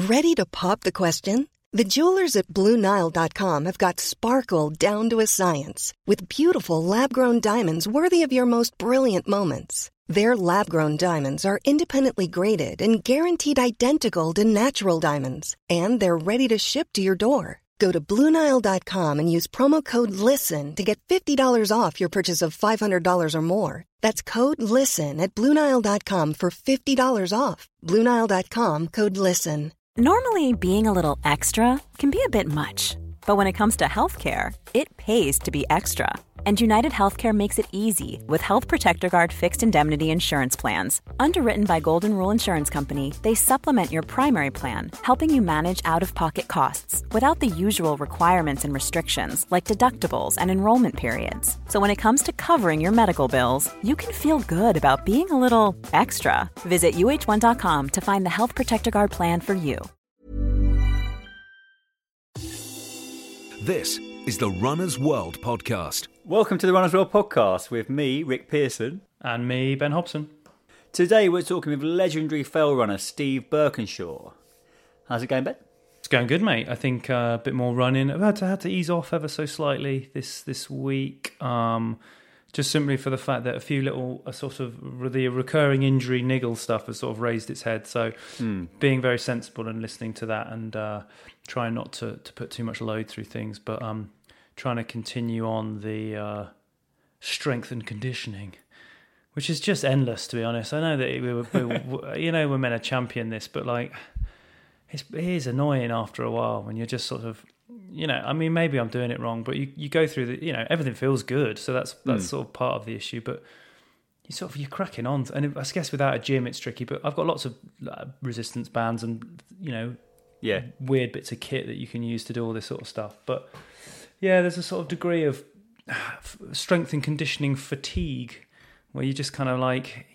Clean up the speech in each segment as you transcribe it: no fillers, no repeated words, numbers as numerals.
Ready to pop the question? The jewelers at BlueNile.com have got sparkle down to a science with beautiful lab-grown diamonds worthy of your most brilliant moments. Their lab-grown diamonds are independently graded and guaranteed identical to natural diamonds, and they're ready to ship to your door. Go to BlueNile.com and use promo code LISTEN to get $50 off your purchase of $500 or more. That's code LISTEN at BlueNile.com for $50 off. BlueNile.com, code LISTEN. Normally, being a little extra can be a bit much, but when it comes to healthcare, it pays to be extra. And United Healthcare makes it easy with Health Protector Guard fixed indemnity insurance plans. Underwritten by Golden Rule Insurance Company, they supplement your primary plan, helping you manage out-of-pocket costs without the usual requirements and restrictions like deductibles and enrollment periods. So when it comes to covering your medical bills, you can feel good about being a little extra. Visit uh1.com to find the Health Protector Guard plan for you. This is the Runner's World podcast. Welcome to the Runner's World podcast with me, Rick Pearson. And me, Ben Hobson. Today we're talking with legendary fell runner Steve Birkinshaw. How's it going, Ben? It's going good, mate. I think a bit more running. I've had to ease off ever so slightly this week. Just simply for the fact that a few little sort of the recurring injury niggle stuff has sort of raised its head. So being very sensible and listening to that and trying not to put too much load through things, but trying to continue on the strength and conditioning, which is just endless, to be honest. I know that we're meant to champion this, but like it is annoying after a while when you're just sort of, I mean, maybe I'm doing it wrong, but you go through everything feels good, so that's sort of part of the issue. But you're cracking on, and I guess without a gym it's tricky. But I've got lots of resistance bands and weird bits of kit that you can use to do all this sort of stuff. But yeah, there's a sort of degree of strength and conditioning fatigue where you just kind of like,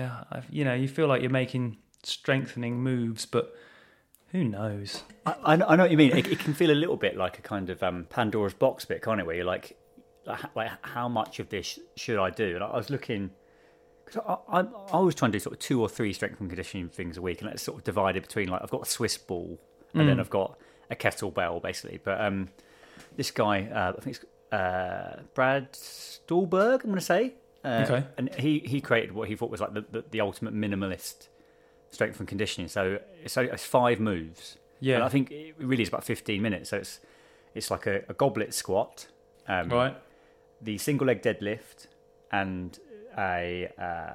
you feel like you're making strengthening moves, but who knows? I know what you mean. It can feel a little bit like a kind of Pandora's box bit, can't it? Where you're like how much of this should I do? And I was looking, because I always try and do sort of 2 or 3 strength and conditioning things a week, and it's sort of divided between, like, I've got a Swiss ball and then I've got a kettlebell, basically. But this guy, I think it's Brad Stulberg, I'm going to say. Okay. And he created what he thought was like the ultimate minimalist strength and conditioning. So it's 5 moves. Yeah. And I think it really is about 15 minutes. So it's like a goblet squat, right, the single leg deadlift, and a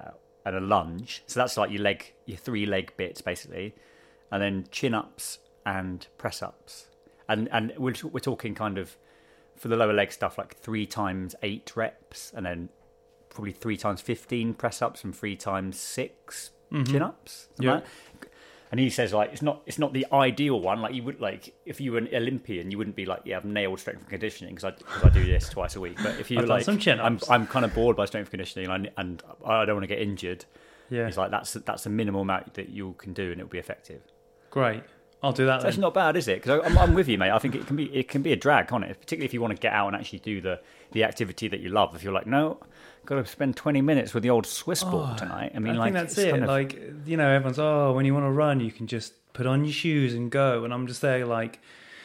lunge. So that's like your 3 leg bits basically, and then chin ups and press ups. And we're talking kind of, for the lower leg stuff, like 3 times 8 reps, and then probably 3 times 15 press ups and 3 times 6 chin ups. Yeah. Like. And he says, like, it's not the ideal one. Like, you would, like, if you were an Olympian, you wouldn't be like, yeah, I've nailed strength and conditioning because I do this twice a week. But if you're like, some chin-ups. I'm kind of bored by strength and conditioning and I don't want to get injured. Yeah, it's like that's the minimal amount that you can do and it'll be effective. Great, I'll do that. So that's not bad, is it? Because I'm with you, mate. I think it can be a drag, can't it? Particularly if you want to get out and actually do the activity that you love. If you're like, no, got to spend 20 minutes with the old Swiss ball tonight. I mean, I think that's it. Like, everyone's, when you want to run, you can just put on your shoes and go. And I'm just there like,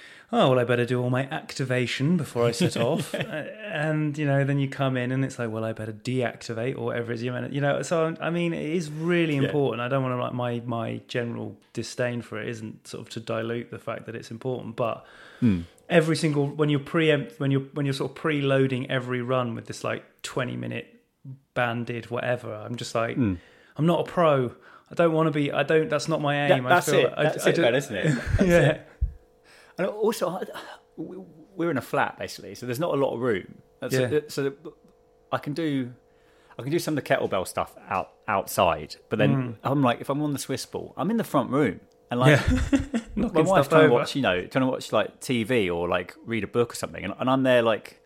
I better do all my activation before I set off. And, then you come in and it's like, I better deactivate or whatever it is. So, I mean, it is really important. I don't want to, like, my general disdain for it isn't sort of to dilute the fact that it's important. But every single, when you're sort of preloading every run with this, like, 20-minute banded whatever, I'm just like, I'm not a pro. I don't want to be. That's not my aim. That's it, isn't it? Yeah. And also, we're in a flat basically, so there's not a lot of room. So I can do some of the kettlebell stuff outside, but then I'm like, if I'm on the Swiss ball, I'm in the front room, and like my wife's trying to watch like TV or like read a book or something, and I'm there like,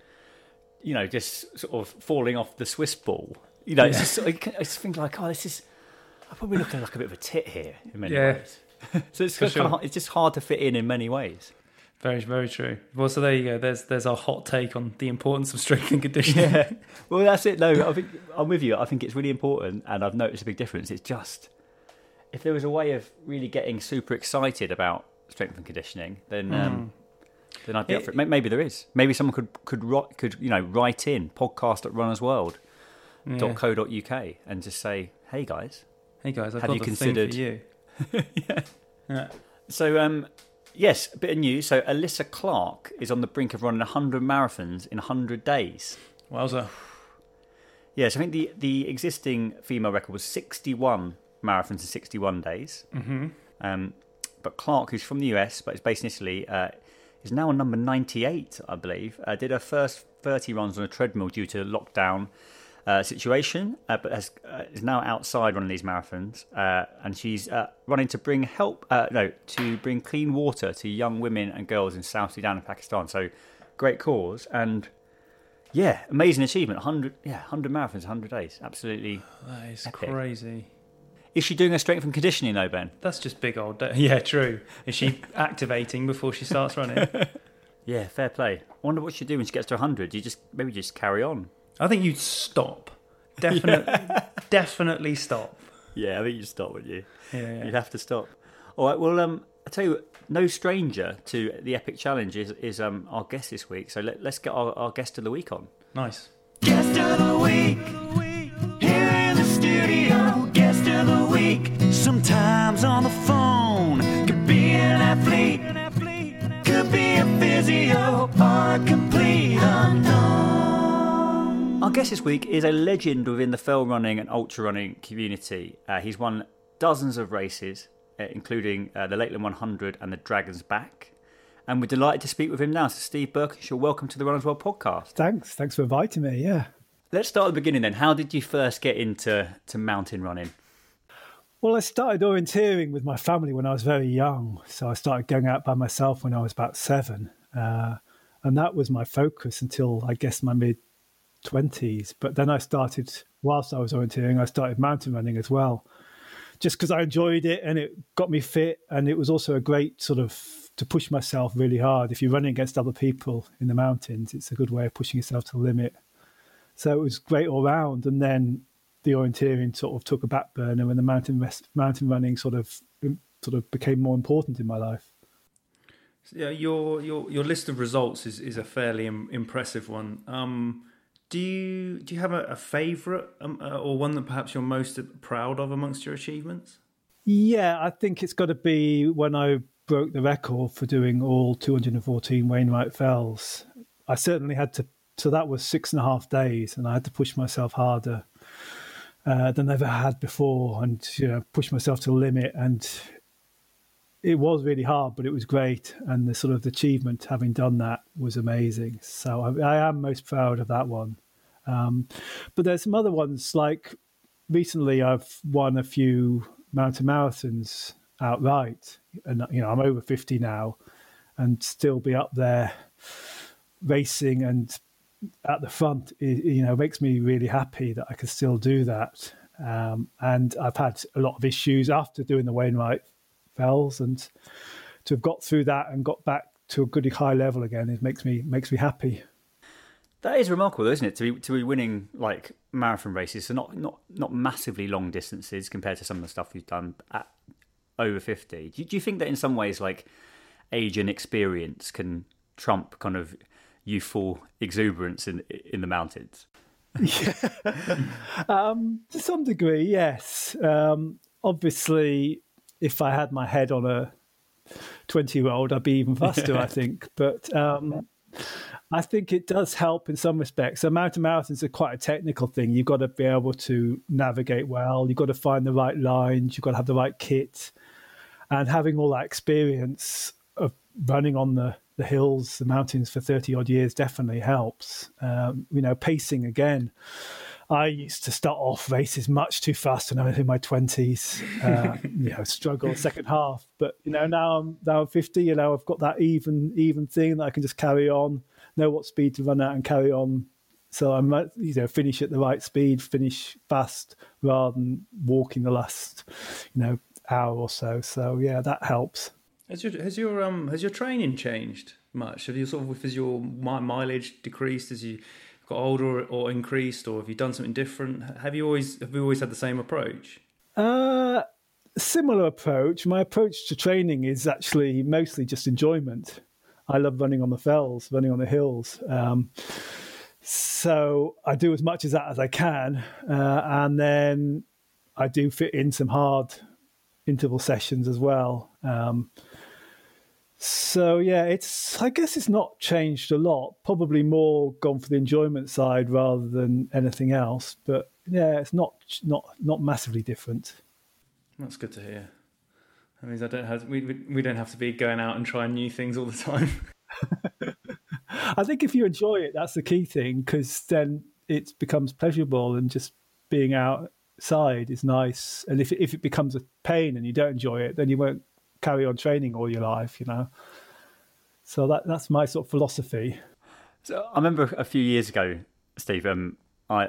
just sort of falling off the Swiss ball. It's just, I just think like, I'm probably looking like a bit of a tit here in many ways. So it's it's just hard to fit in many ways. Very, very true. Well, so there you go. There's our hot take on the importance of strength and conditioning. Yeah. Well, that's it. No, I think I'm with you. I think it's really important, and I've noticed a big difference. It's just, if there was a way of really getting super excited about strength and conditioning, then I'd be up for it. Maybe there is. Maybe someone could write in podcast@runnersworld.co.uk and just say, hey guys, I've have got you the considered thing for you. yeah. So yes, a bit of news. So Alyssa Clark is on the brink of running 100 marathons in 100 days. Wowza. Yes, I think the existing female record was 61 marathons in 61 days. Mm-hmm. But Clark, who's from the US but is based in Italy, is now on number 98, I believe. Did her first 30 runs on a treadmill due to lockdown situation, but is now outside running these marathons, and she's running to bring bring clean water to young women and girls in South Sudan and Pakistan. So, great cause, and yeah, amazing achievement. 100 marathons, 100 days, absolutely. That is epic. Crazy. Is she doing her strength and conditioning though, Ben? That's just big old. Yeah, true. Is she activating before she starts running? Yeah, fair play. I wonder what she'd do when she gets to 100. You maybe just carry on. I think you'd stop. Definitely stop. Yeah, I think you'd stop, wouldn't you? Yeah. You'd have to stop. All right, well, I'll tell you, no stranger to the Epic Challenge is our guest this week. So let's get our guest of the week on. Nice. Guest of the week, here in the studio. Guest of the week, sometimes on the phone. Could be an athlete, could be a physio, or a complete unknown. Our guest this week is a legend within the fell running and ultra running community. He's won dozens of races, including the Lakeland 100 and the Dragon's Back. And we're delighted to speak with him now. So Steve Birkinshaw, welcome to the Runners World podcast. Thanks for inviting me, yeah. Let's start at the beginning then. How did you first get into mountain running? Well, I started orienteering with my family when I was very young. So I started going out by myself when I was about 7. And that was my focus until, I guess, my mid-20s. But then I started, whilst I was orienteering, I started mountain running as well. Just because I enjoyed it and it got me fit. And it was also a great sort of to push myself really hard. If you're running against other people in the mountains, it's a good way of pushing yourself to the limit. So it was great all round. And then the orienteering sort of took a back burner when the mountain running sort of became more important in my life. Yeah, your list of results is a fairly impressive one. Do you have a favourite or one that perhaps you're most proud of amongst your achievements? Yeah, I think it's got to be when I broke the record for doing all 214 Wainwright Fells. I certainly had to. So that was 6.5 days, and I had to push myself harder than I ever had before, and push myself to the limit. And it was really hard, but it was great. And the sort of achievement having done that was amazing. So I am most proud of that one. But there's some other ones, like recently I've won a few mountain marathons outright, and I'm over 50 now, and still be up there racing and at the front, makes me really happy that I can still do that. And I've had a lot of issues after doing the Wainwright Fells, and to have got through that and got back to a good high level again, it makes me happy. That is remarkable, isn't it? To be winning like marathon races, so not massively long distances compared to some of the stuff you've done at over 50. Do you think that in some ways, like age and experience can trump kind of youthful exuberance in the mountains? Yeah. To some degree, yes. Obviously, if I had my head on a 20-year-old, I'd be even faster, I think. But I think it does help in some respects. So mountain marathons are quite a technical thing. You've got to be able to navigate well. You've got to find the right lines. You've got to have the right kit. And having all that experience of running on the hills, the mountains for 30-odd years definitely helps. Pacing again. I used to start off races much too fast when I was in my 20s, struggle second half. But, now I'm 50, I've got that even thing that I can just carry on, know what speed to run at and carry on. So I might, finish at the right speed, finish fast rather than walking the last, hour or so. So, yeah, that helps. Has your training changed much? Has your mileage decreased as you got older or increased, or have you done something different? Have you always had the same approach? Similar approach. My approach to training is actually mostly just enjoyment. I love running on the fells, running on the hills. So I do as much of that as I can. And then I do fit in some hard interval sessions as well. So yeah, I guess it's not changed a lot. Probably more gone for the enjoyment side rather than anything else. But yeah, it's not massively different. That's good to hear. That means we don't have to be going out and trying new things all the time. I think if you enjoy it, that's the key thing, because then it becomes pleasurable, and just being outside is nice. And if it becomes a pain and you don't enjoy it, then you won't carry on training all your life, you know. So that's my sort of philosophy. So I remember a few years ago, Steve, I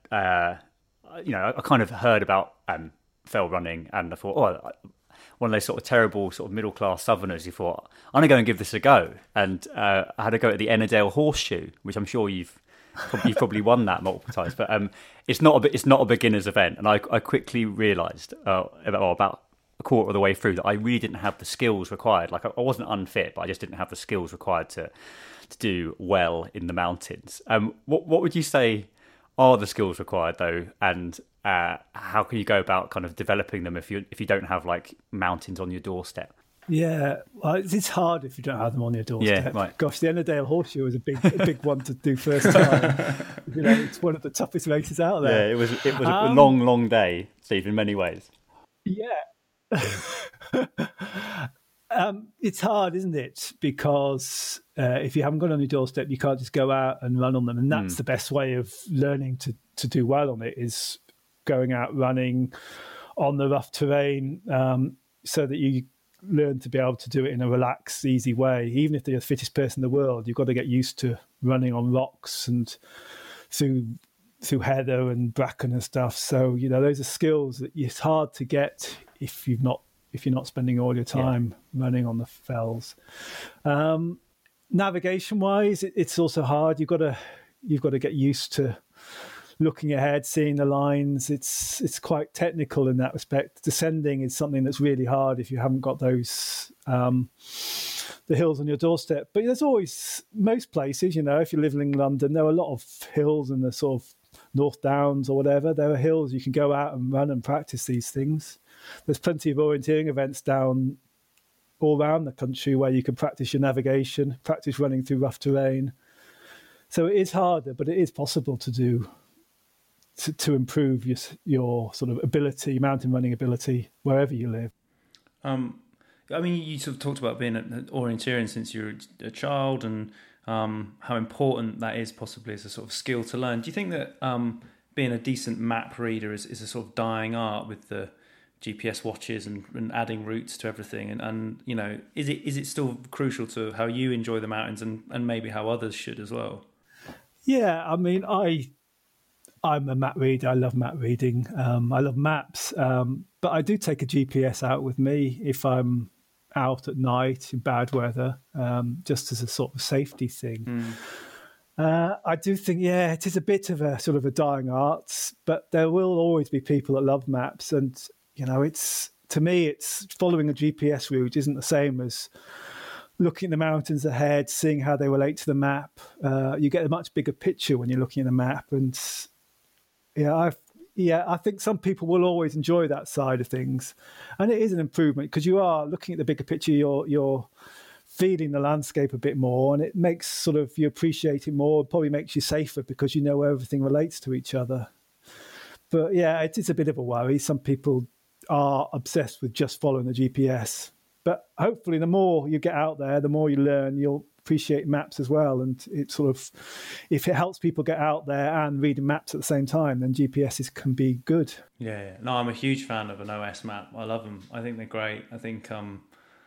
kind of heard about fell running, and I thought, one of those sort of terrible sort of middle class Southerners. You thought, I'm gonna go and give this a go, and I had a go at the Ennerdale Horseshoe, which I'm sure you've probably won that multiple times. But it's not a beginner's event, and I quickly realised about a quarter of the way through that I really didn't have the skills required. Like, I wasn't unfit, but I just didn't have the skills required to do well in the mountains. What would you say are the skills required though, and how can you go about kind of developing them if you don't have like mountains on your doorstep? Yeah, well, it's hard if you don't have them on your doorstep. Yeah, right. Gosh, the Ennerdale Horseshoe was a big one to do first time. You know, it's one of the toughest races out there. Yeah, it was a long day, Steve, in many ways. Yeah. It's hard, isn't it? Because if you haven't got on your doorstep, you can't just go out and run on them. And that's the best way of learning to do well on it, is going out running on the rough terrain, so that you learn to be able to do it in a relaxed, easy way. Even if they're the fittest person in the world, you've got to get used to running on rocks and through heather and bracken and stuff. So, you know, those are skills that it's hard to get if you're not spending all your time running on the fells. Navigation wise, it's also hard. You've got to get used to looking ahead, seeing the lines. It's quite technical in that respect. Descending is something that's really hard if you haven't got those the hills on your doorstep. But there's always, most places, you know, if you're living in London, there are a lot of hills in the sort of North Downs or whatever. There are hills you can go out and run and practice these things. There's plenty of orienteering events down all around the country where you can practice your navigation, practice running through rough terrain. So it is harder, but it is possible to do, to improve your sort of ability, mountain running ability, wherever you live. I mean, you sort of talked about being an orienteering since you were a child, and how important that is possibly as a sort of skill to learn. Do you think that being a decent map reader is a sort of dying art with the GPS watches and adding routes to everything? And you know, is it still crucial to how you enjoy the mountains and maybe how others should as well? Yeah, I mean, I'm a map reader. I love map reading. I love maps, but I do take a GPS out with me if I'm out at night in bad weather, just as a sort of safety thing. I do think, it is a bit of a sort of a dying art, but there will always be people that love maps. And, you know, to me, it's following a GPS route isn't the same as looking at the mountains ahead, seeing how they relate to the map. You get a much bigger picture when you're looking at the map. And I think some people will always enjoy that side of things. And it is an improvement because you are looking at the bigger picture, you're feeling the landscape a bit more, and it makes sort of you appreciate it more. It probably makes you safer because you know where everything relates to each other. But yeah, it is a bit of a worry. Some people are obsessed with just following the GPS. But hopefully the more you get out there, the more you learn, you'll appreciate maps as well. And it sort of, if it helps people get out there and reading maps at the same time, then GPSs can be good. Yeah. No, I'm a huge fan of an OS map. I love them. I think they're great. I think I'm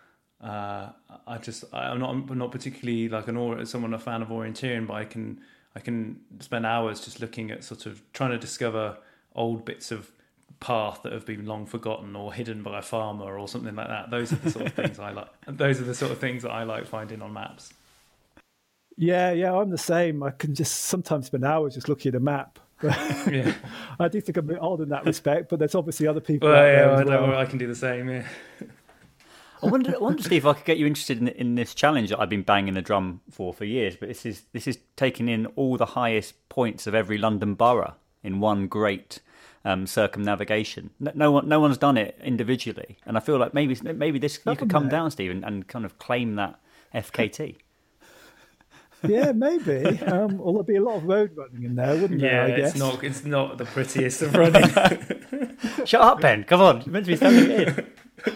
not particularly like a fan of orienteering, but I can spend hours just looking at sort of trying to discover old bits of path that have been long forgotten or hidden by a farmer or something like that. Those are the sort of things I like. Those are the sort of things that I like finding on maps. Yeah, I'm the same. I can just sometimes spend hours just looking at a map Yeah. I do think I'm a bit odd in that respect, but there's obviously other people. Well, out there yeah, as well. I can do the same. Yeah. I wonder, Steve, if I could get you interested in this challenge that I've been banging the drum for years. But this is taking in all the highest points of every London borough in one great circumnavigation. No one's done it individually, and I feel like maybe this you could come down, Steve, and kind of claim that FKT. Yeah, maybe. Well, there'll be a lot of road running in there, wouldn't there? I guess. It's not the prettiest of running. Shut up, Ben. Come on, you're meant to be standing in.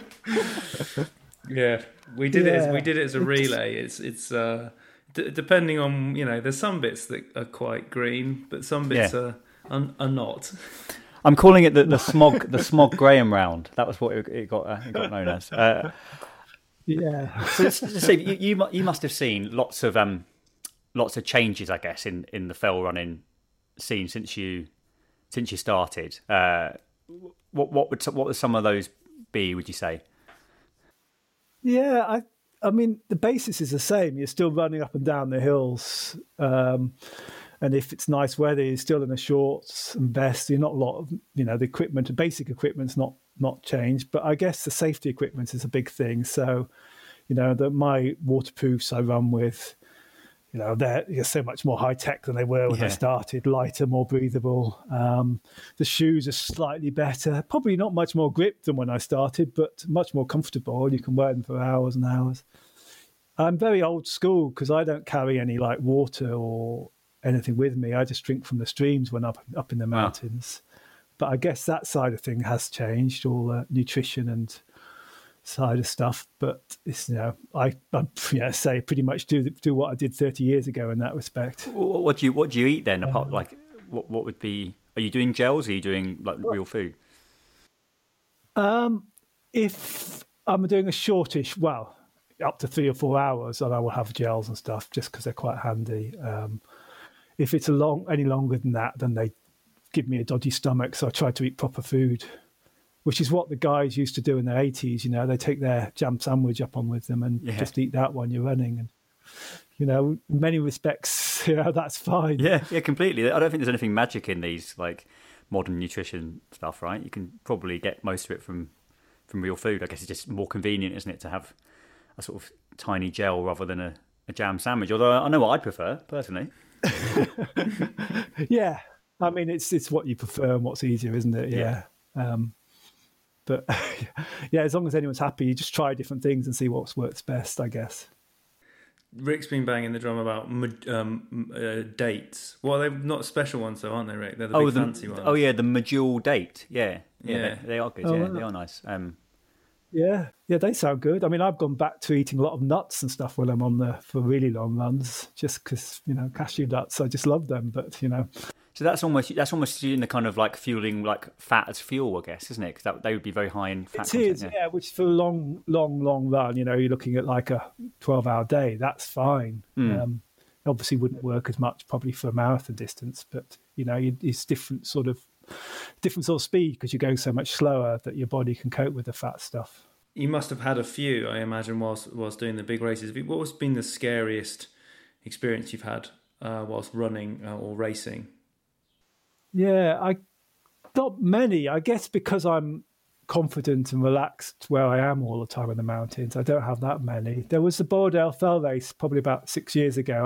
Yeah, we did it. We did it as a relay. It's depending on, there's some bits that are quite green, but some bits are not. I'm calling it the smog Graham round. That was what it got known as. Yeah. So Steve, you must have seen lots of changes, I guess, in the fell running scene since you started. What would some of those be, would you say? Yeah, I mean, the basis is the same. You're still running up and down the hills. And if it's nice weather, you're still in a shorts and vest. You're not a lot of, the equipment, the basic equipment's not changed. But I guess the safety equipment is a big thing. So, my waterproofs I run with, they're so much more high tech than they were when I started, lighter, more breathable. The shoes are slightly better, probably not much more grip than when I started, but much more comfortable. You can wear them for hours and hours. I'm very old school because I don't carry any like water or anything with me. I just drink from the streams when up in the mountains. But I guess that side of thing has changed, all nutrition and side of stuff. But it's I say pretty much do what I did 30 years ago in that respect. What do you eat then? Apart what would be? Are you doing gels? Or are you doing like real food? If I'm doing a shortish, up to 3 or 4 hours, and I will have gels and stuff just because they're quite handy. If it's any longer than that, then they give me a dodgy stomach, so I try to eat proper food, which is what the guys used to do in their 80s. They take their jam sandwich up on with them and just eat that when you're running. And, in many respects, that's fine. Yeah, completely. I don't think there's anything magic in these like modern nutrition stuff, right? You can probably get most of it from real food. I guess it's just more convenient, isn't it, to have a sort of tiny gel rather than a jam sandwich. Although I know what I'd prefer, personally. Yeah. I mean, it's what you prefer and what's easier, isn't it? Yeah. But as long as anyone's happy, you just try different things and see what works best, I guess. Rick's been banging the drum about dates. Well, they're not special ones, though, aren't they, Rick? They're the big fancy ones. Oh, yeah, the Medjool date. Yeah. They are good. Wow. They are nice. Yeah, they sound good. I mean, I've gone back to eating a lot of nuts and stuff when I'm for really long runs, just because cashew nuts. I just love them, but So that's almost in the kind of like fueling like fat as fuel, I guess, isn't it? Because they would be very high in fat. It is, yeah. Which for a long run, you're looking at like a 12-hour day. That's fine. Obviously, wouldn't work as much probably for a marathon distance, but it's different sort of speed because you're going so much slower that your body can cope with the fat stuff. You must have had a few, I imagine, whilst doing the big races. What has been the scariest experience you've had whilst running or racing? Yeah, not many. I guess because I'm confident and relaxed where I am all the time in the mountains, I don't have that many. There was the Borrowdale Fell race probably about 6 years ago.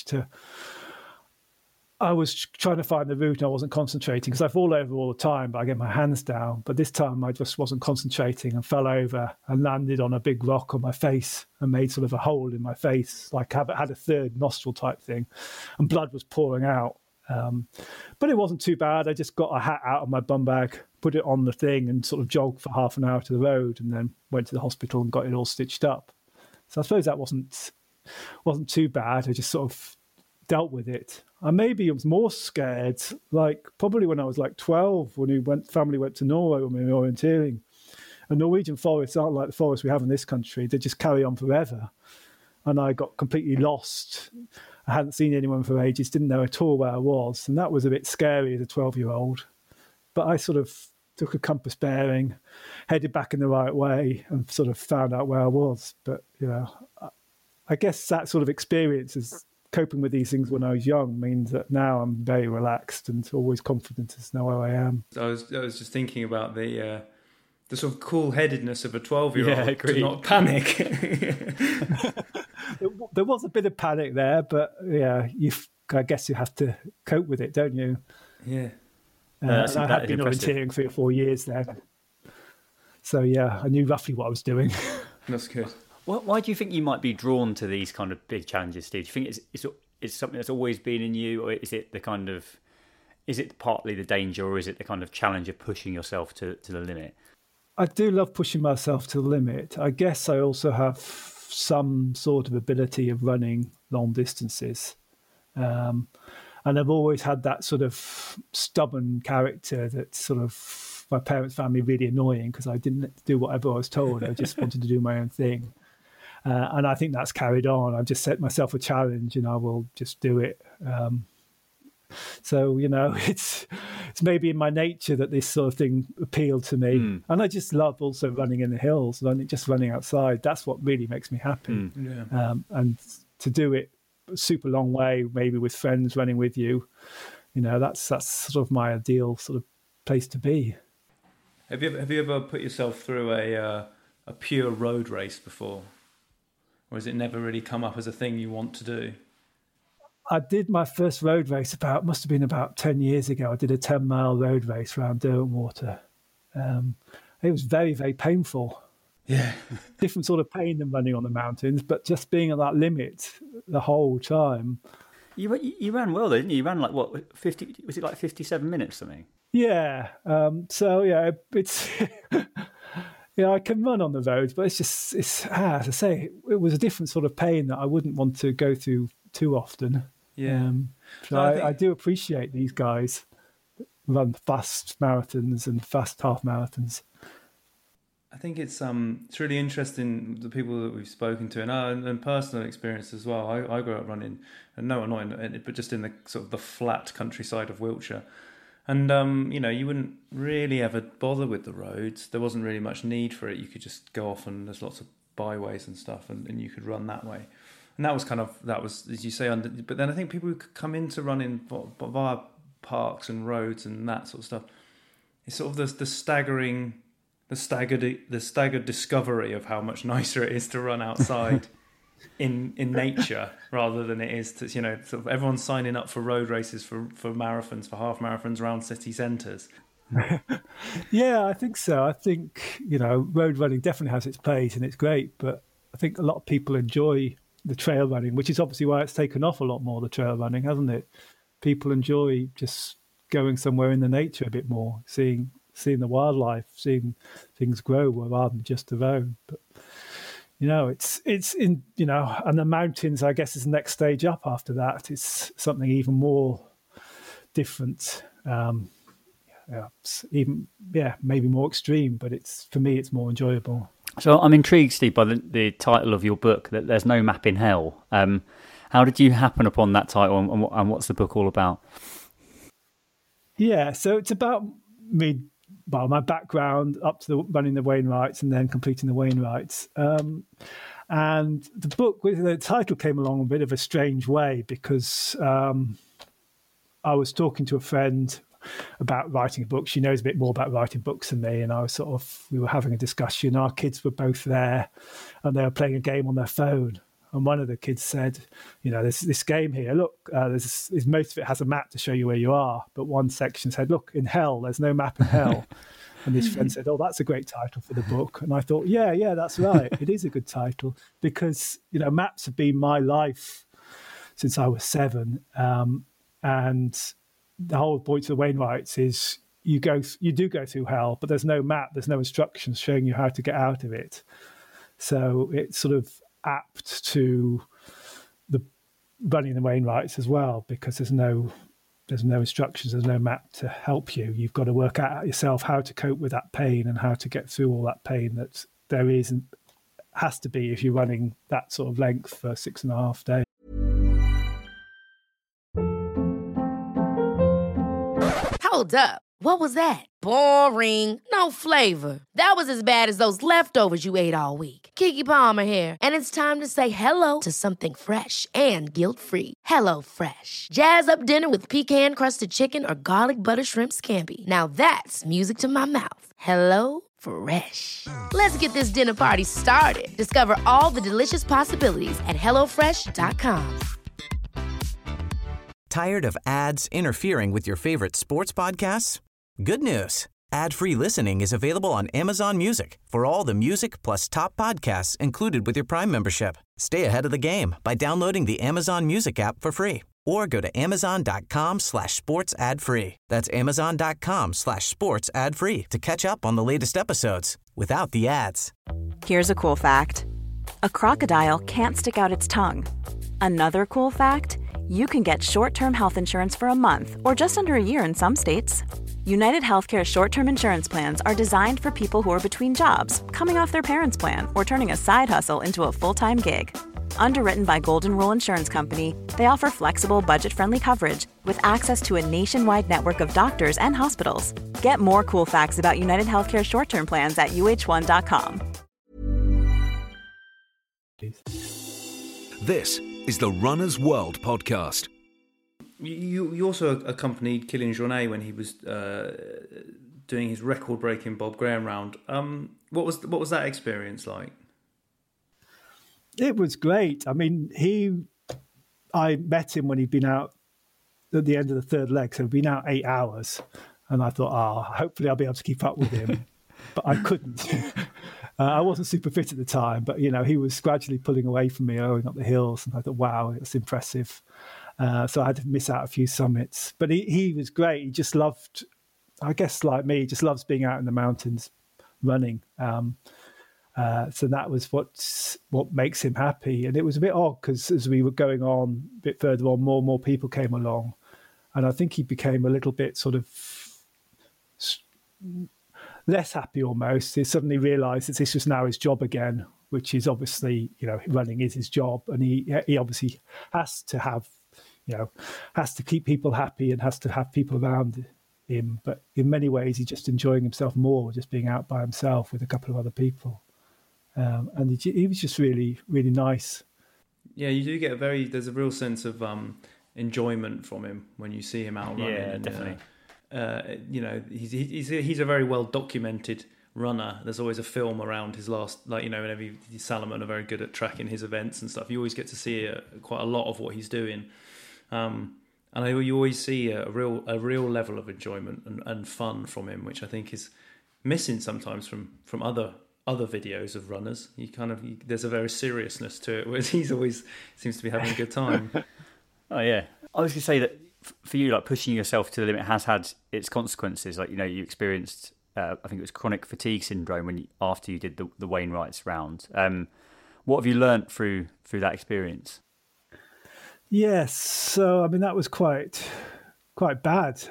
I was trying to find the route and I wasn't concentrating because I fall over all the time, but I get my hands down. But this time I just wasn't concentrating and fell over and landed on a big rock on my face and made sort of a hole in my face, like I had a third nostril type thing, and blood was pouring out. But it wasn't too bad. I just got a hat out of my bum bag, put it on the thing and sort of jogged for half an hour to the road and then went to the hospital and got it all stitched up. So I suppose that wasn't too bad. I just sort of dealt with it. I maybe was more scared, like probably when I was like 12, when family went to Norway when we were orienteering. And Norwegian forests aren't like the forests we have in this country. They just carry on forever. And I got completely lost. I hadn't seen anyone for ages, didn't know at all where I was. And that was a bit scary as a 12-year-old. But I sort of took a compass bearing, headed back in the right way and sort of found out where I was. But, I guess that sort of experience has coping with these things when I was young means that now I'm very relaxed and always confident to know where I am. I was just thinking about the sort of cool-headedness of a 12-year-old to not panic. There was a bit of panic there, but yeah, I guess you have to cope with it, don't you? Yeah. I had been orienteering 3 or 4 years then. So yeah, I knew roughly what I was doing. That's good. Why do you think you might be drawn to these kind of big challenges, Steve? Do you think it's something that's always been in you, or is it partly the danger, or is it the kind of challenge of pushing yourself to the limit? I do love pushing myself to the limit. I guess I also have some sort of ability of running long distances. And I've always had that sort of stubborn character that sort of my parents found me really annoying because I didn't do whatever I was told. I just wanted to do my own thing. And I think that's carried on. I've just set myself a challenge and I will just do it. So, it's maybe in my nature that this sort of thing appealed to me. And I just love also running in the hills, just running outside. That's what really makes me happy. And to do it a super long way, maybe with friends running with you, that's sort of my ideal sort of place to be. Have you ever put yourself through a pure road race before? Or has it never really come up as a thing you want to do? I did my first road race must have been about 10 years ago. I did a 10-mile road race around Derwentwater. It was very, very painful. Yeah. Different sort of pain than running on the mountains, but just being at that limit the whole time. You ran well, didn't you? You ran like, what, 50? Was it like 57 minutes or something? Yeah. It's... I can run on the roads, but it's as I say, it was a different sort of pain that I wouldn't want to go through too often. Yeah. I do appreciate these guys that run fast marathons and fast half marathons. I think it's really interesting, the people that we've spoken to, and personal experience as well. I grew up running, and but just in the sort of the flat countryside of Wiltshire. And, you wouldn't really ever bother with the roads. There wasn't really much need for it. You could just go off and there's lots of byways and stuff and you could run that way. And that was, as you say, but then I think people who could come into running via parks and roads and that sort of stuff, it's sort of the staggered discovery of how much nicer it is to run outside in nature rather than it is to, sort of everyone's signing up for road races, for marathons, for half marathons around city centres. Yeah, I think so. I think, road running definitely has its place and it's great, but I think a lot of people enjoy the trail running, which is obviously why it's taken off a lot more, the trail running, hasn't it? People enjoy just going somewhere in the nature a bit more, seeing the wildlife, seeing things grow rather than just the road. But it's in, and the mountains, I guess, is the next stage up after that. It's something even more different. Maybe more extreme, but for me, it's more enjoyable. So I'm intrigued, Steve, by the title of your book, that There's No Map in Hell. How did you happen upon that title, and what's the book all about? Yeah, so it's about me. Well, my background up to running the Wainwrights and then completing the Wainwrights. And the book, the title came along a bit of a strange way because I was talking to a friend about writing a book. She knows a bit more about writing books than me. And we were having a discussion. Our kids were both there and they were playing a game on their phone. And one of the kids said, there's this game here. Look, most of it has a map to show you where you are. But one section said, look, in hell, there's no map in hell. And this friend said, oh, that's a great title for the book. And I thought, yeah, that's right. It is a good title because, maps have been my life since I was 7. And the whole point of the Wainwrights is you do go through hell, but there's no map, there's no instructions showing you how to get out of it. So it's sort of apt to the running the Wainwrights as well, because there's no instructions, there's no map to help you. You've got to work out yourself how to cope with that pain and how to get through all that pain that there is and has to be if you're running that sort of length for 6.5 days. Hold up. What was that? Boring. No flavor. That was as bad as those leftovers you ate all week. Keke Palmer here. And it's time to say hello to something fresh and guilt-free. Hello Fresh. Jazz up dinner with pecan-crusted chicken or garlic butter shrimp scampi. Now that's music to my mouth. Hello Fresh. Let's get this dinner party started. Discover all the delicious possibilities at hellofresh.com. Tired of ads interfering with your favorite sports podcasts? Good news. Ad-free listening is available on Amazon Music for all the music plus top podcasts included with your Prime membership. Stay ahead of the game by downloading the Amazon Music app for free or go to amazon.com/sports ad free. That's amazon.com/sports ad free to catch up on the latest episodes without the ads. Here's a cool fact. A crocodile can't stick out its tongue. Another cool fact, you can get short-term health insurance for a month or just under a year in some states. United Healthcare short-term insurance plans are designed for people who are between jobs, coming off their parents' plan, or turning a side hustle into a full-time gig. Underwritten by Golden Rule Insurance Company, they offer flexible, budget-friendly coverage with access to a nationwide network of doctors and hospitals. Get more cool facts about United Healthcare short-term plans at uh1.com. This is the Runner's World podcast. You also accompanied Kilian Jornet when he was doing his record-breaking Bob Graham round. What was that experience like? It was great. I mean, I met him when he'd been out at the end of the third leg, so he'd been out 8 hours, and I thought, hopefully I'll be able to keep up with him, but I couldn't. I wasn't super fit at the time, but he was gradually pulling away from me, going up the hills, and I thought, wow, it's impressive. So I had to miss out a few summits, but he was great. He just loved, I guess, like me, just loves being out in the mountains, running. So that was what makes him happy. And it was a bit odd because as we were going on a bit further on, more and more people came along, and I think he became a little bit sort of less happy almost. He suddenly realised that this was now his job again, which is obviously, running is his job, and he obviously has to keep people happy and has to have people around him. But in many ways, he's just enjoying himself more, just being out by himself with a couple of other people. And he was just really, really nice. Yeah, you do get there's a real sense of enjoyment from him when you see him out running. Yeah, definitely. He's a very well documented runner. There's always a film around his last, whenever Salomon are very good at tracking his events and stuff. You always get to see quite a lot of what he's doing, and you always see a real level of enjoyment and fun from him, which I think is missing sometimes from other videos of runners. There's a very seriousness to it, whereas he's always seems to be having a good time. Oh yeah, I was going to say that for you, like pushing yourself to the limit has had its consequences. Like you experienced, I think it was chronic fatigue syndrome after you did the Wainwright's round. What have you learnt through that experience? Yes, so I mean that was quite bad.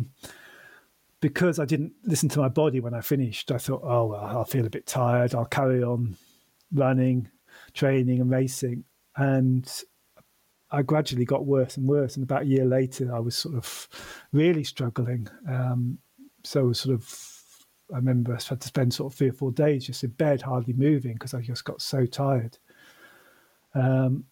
Because I didn't listen to my body when I finished. I thought, oh, well, I'll feel a bit tired. I'll carry on running, training and racing. And I gradually got worse and worse. And about a year later, I was sort of really struggling. So I remember I had to spend sort of 3 or 4 days just in bed, hardly moving because I just got so tired. And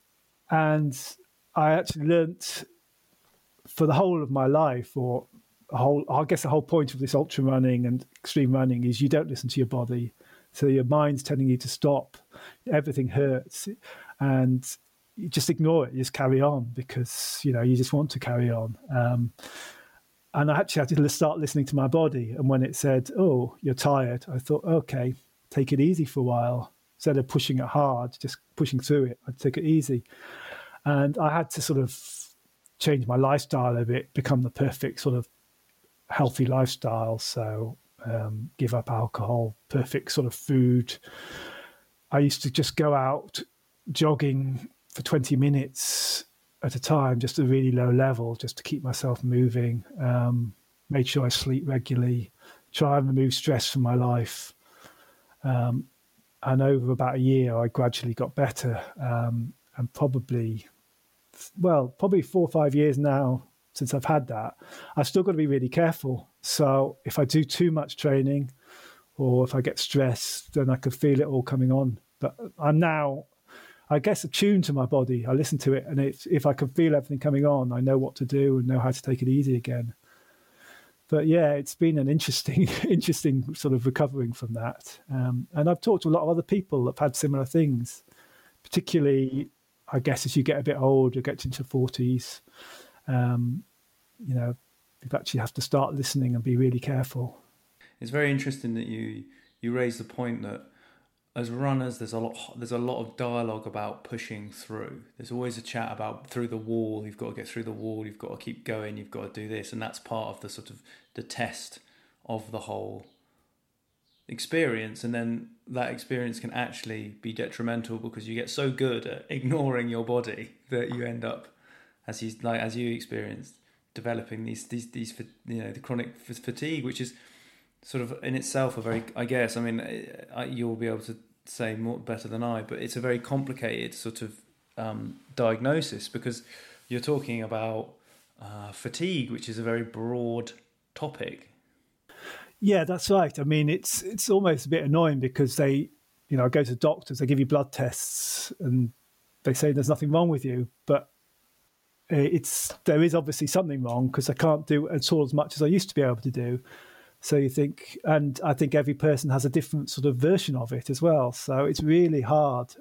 I actually learnt for the whole of my life, I guess the whole point of this ultra running and extreme running is you don't listen to your body. So your mind's telling you to stop. Everything hurts. And you just ignore it. You just carry on because, you just want to carry on. And I actually had to start listening to my body. And when it said, oh, you're tired, I thought, okay, take it easy for a while. Instead of pushing it hard, just pushing through it, I'd take it easy. And I had to sort of change my lifestyle a bit, become the perfect sort of healthy lifestyle. So give up alcohol, perfect sort of food. I used to just go out jogging for 20 minutes at a time, just a really low level, just to keep myself moving. Made sure I sleep regularly, try and remove stress from my life. And over about a year, I gradually got better. And probably 4 or 5 years now since I've had that, I've still got to be really careful So if I do too much training or if I get stressed, then I could feel it all coming on. But I'm now, I guess, attuned to my body. I listen to it, and if I can feel everything coming on, I know what to do and know how to take it easy again. But yeah, it's been an interesting sort of recovering from that. And I've talked to a lot of other people that have had similar things, particularly, I guess, as you get a bit older, get into 40s, you actually have to start listening and be really careful. It's very interesting that you raise the point that as runners, there's a lot of dialogue about pushing through. There's always a chat about through the wall. You've got to get through the wall. You've got to keep going. You've got to do this, and that's part of the sort of the test of the whole experience. And then that experience can actually be detrimental because you get so good at ignoring your body that you end up, as you experienced, developing these the chronic fatigue, which is sort of in itself a very, I guess, I mean, you'll be able to say more better than I, but it's a very complicated sort of diagnosis because you're talking about fatigue, which is a very broad topic. Yeah, that's right. I mean, it's almost a bit annoying because they, I go to doctors, they give you blood tests and they say there's nothing wrong with you, but there is obviously something wrong because I can't do at all as much as I used to be able to do. So you think, and I think every person has a different sort of version of it as well. So it's really hard.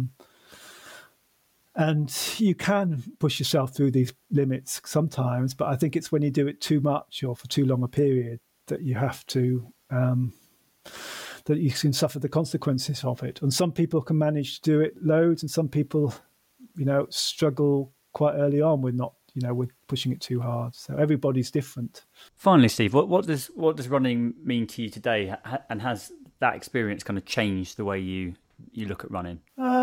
And you can push yourself through these limits sometimes, but I think it's when you do it too much or for too long a period that you have to, that you can suffer the consequences of it. And some people can manage to do it loads, and some people, struggle quite early on with not, with pushing it too hard. So everybody's different. Finally, Steve, what does running mean to you today, and has that experience kind of changed the way you look at running?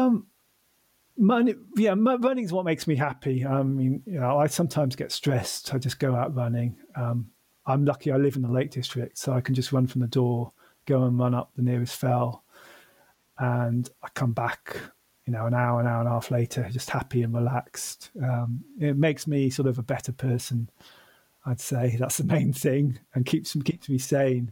Running is what makes me happy. I mean, I sometimes get stressed. I just go out running. I'm lucky I live in the Lake District, so I can just run from the door, go and run up the nearest fell, and I come back, an hour and a half later, just happy and relaxed. It makes me sort of a better person, I'd say. That's the main thing, and keeps me sane.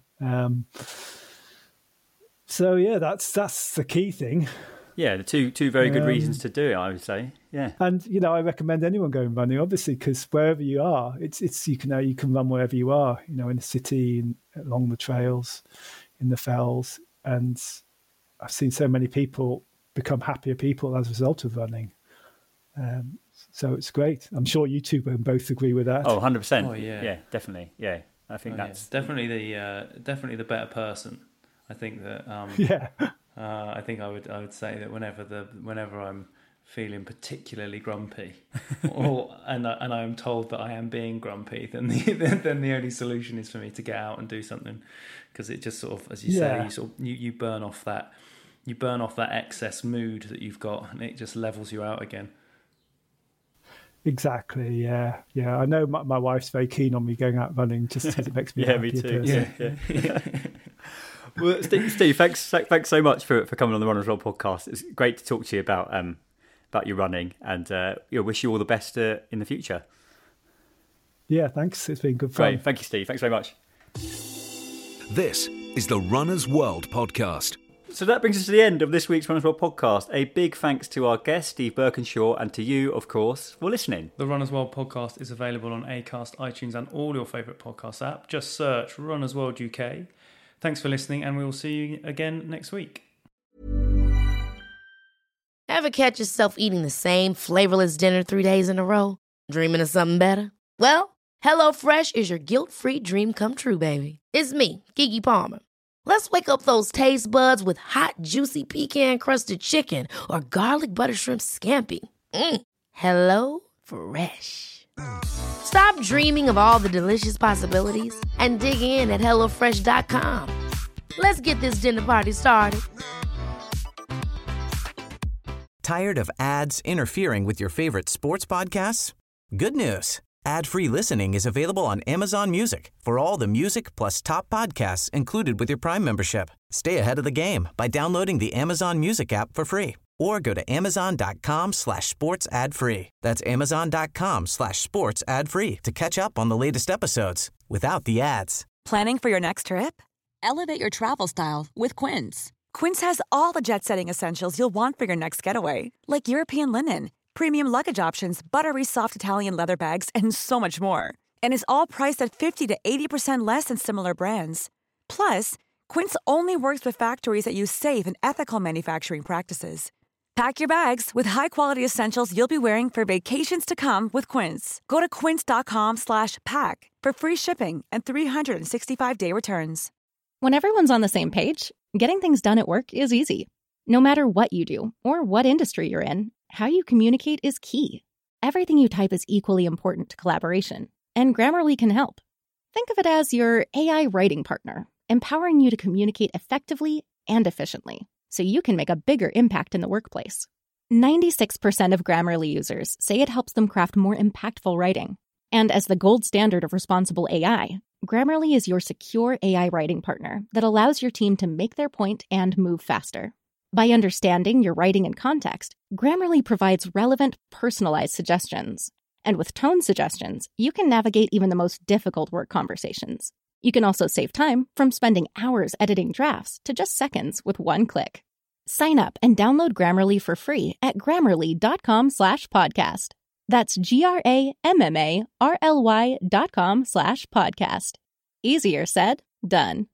So yeah, that's the key thing. Yeah, the two very good reasons to do it, I would say. Yeah, and I recommend anyone going running, obviously, because wherever you are, it's you can run wherever you are. In the city, along the trails, in the fells, and I've seen so many people become happier people as a result of running. So it's great. I'm sure you two both agree with that. 100%. Oh yeah, yeah, definitely. Yeah, I think that's definitely the better person. I think that. I think I would say that whenever I'm feeling particularly grumpy, and I'm told that I am being grumpy, then the only solution is for me to get out and do something, because it just sort of, as you say, you burn off that excess mood that you've got, and it just levels you out again. Exactly. Yeah. I know my wife's very keen on me going out running just because it makes me a happier person. Yeah. Well, Steve, thanks so much for coming on the Runners World podcast. It's great to talk to you about your running, and wish you all the best in the future. Yeah, thanks. It's been good fun. Great. Thank you, Steve. Thanks very much. This is the Runners World podcast. So that brings us to the end of this week's Runners World podcast. A big thanks to our guest, Steve Birkinshaw, and to you, of course, for listening. The Runners World podcast is available on Acast, iTunes, and all your favourite podcast apps. Just search Runners World UK. Thanks for listening, and we will see you again next week. Ever catch yourself eating the same flavourless dinner 3 days in a row? Dreaming of something better? Well, HelloFresh is your guilt-free dream come true, baby. It's me, Keke Palmer. Let's wake up those taste buds with hot, juicy pecan-crusted chicken or garlic butter shrimp scampi. Hello Fresh. Stop dreaming of all the delicious possibilities and dig in at HelloFresh.com. Let's get this dinner party started. Tired of ads interfering with your favorite sports podcasts? Good news. Ad-free listening is available on Amazon Music for all the music plus top podcasts included with your Prime membership. Stay ahead of the game by downloading the Amazon Music app for free, or go to amazon.com/sports ad free. That's amazon.com/sports ad free to catch up on the latest episodes without the ads. Planning for your next trip? Elevate your travel style with Quince. Quince has all the jet-setting essentials you'll want for your next getaway, like European linen, premium luggage options, buttery soft Italian leather bags, and so much more. And is all priced at 50 to 80% less than similar brands. Plus, Quince only works with factories that use safe and ethical manufacturing practices. Pack your bags with high-quality essentials you'll be wearing for vacations to come with Quince. Go to quince.com/pack for free shipping and 365-day returns. When everyone's on the same page, getting things done at work is easy. No matter what you do or what industry you're in, how you communicate is key. Everything you type is equally important to collaboration, and Grammarly can help. Think of it as your AI writing partner, empowering you to communicate effectively and efficiently, so you can make a bigger impact in the workplace. 96% of Grammarly users say it helps them craft more impactful writing. And as the gold standard of responsible AI, Grammarly is your secure AI writing partner that allows your team to make their point and move faster. By understanding your writing and context, Grammarly provides relevant, personalized suggestions. And with tone suggestions, you can navigate even the most difficult work conversations. You can also save time from spending hours editing drafts to just seconds with one click. Sign up and download Grammarly for free at Grammarly.com/podcast. That's GRAMMARLY.com/podcast. Easier said, done.